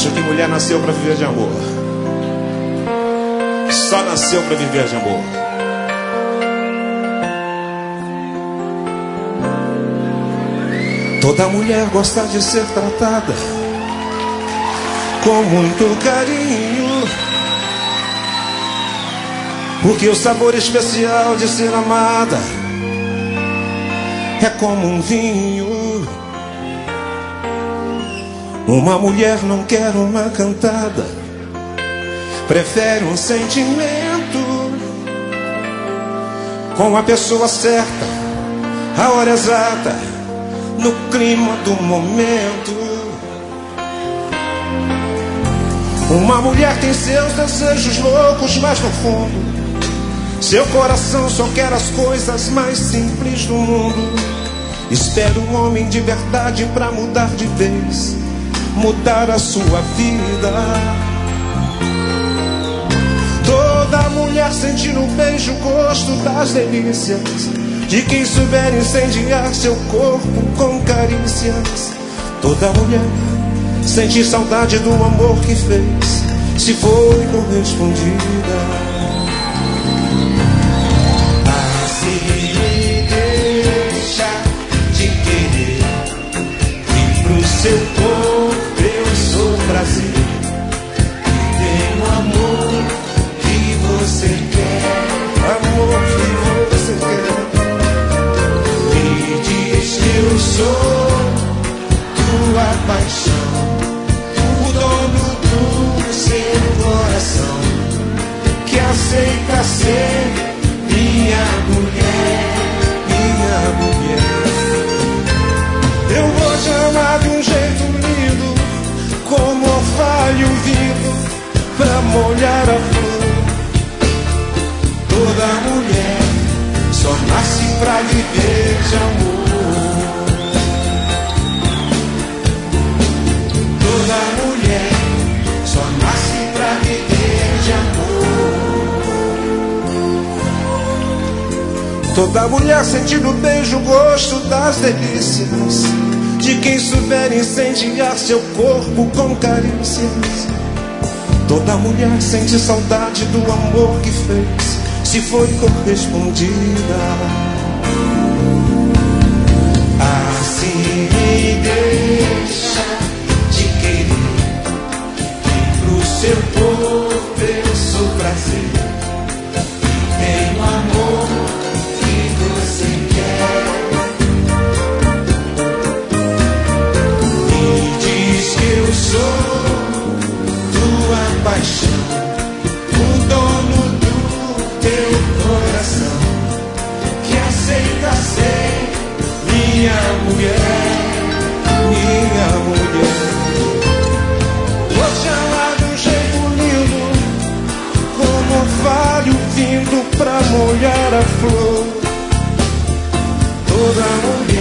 acha que mulher nasceu pra viver de amor. Só nasceu pra viver de amor. Toda mulher gosta de ser tratada com muito carinho, porque o sabor especial de ser amada é como um vinho. Uma mulher não quer uma cantada, prefere um sentimento com a pessoa certa, a hora exata, no clima do momento. Uma mulher tem seus desejos loucos, mas no fundo seu coração só quer as coisas mais simples do mundo. Espera um homem de verdade pra mudar de vez, mudar a sua vida. Toda mulher sente no beijo o gosto das delícias de quem souber incendiar seu corpo com carícias. Toda mulher sente saudade do amor que fez, se foi correspondida. Seu corpo eu sou prazer, tenho amor que você quer, amor que você quer. Me diz que eu sou tua paixão, o dono do seu coração, que aceita ser minha mulher, minha mulher. Eu vou te amar de um jeito lindo, como orvalho vindo pra molhar a flor. Toda mulher só nasce pra viver de amor. Toda mulher só nasce pra viver de amor. Toda mulher sente no beijo o gosto das delícias de quem souber incendiar seu corpo com carícias. Toda mulher sente saudade do amor que fez, se foi correspondida. Assim me deixa te querer, que pro seu corpo eu sou prazer, tenho amor que você quer. Eu sou tua paixão, o dono do teu coração, que aceita ser minha mulher, minha mulher. Vou te amar de um jeito lindo, como orvalho vindo pra molhar a flor. Toda mulher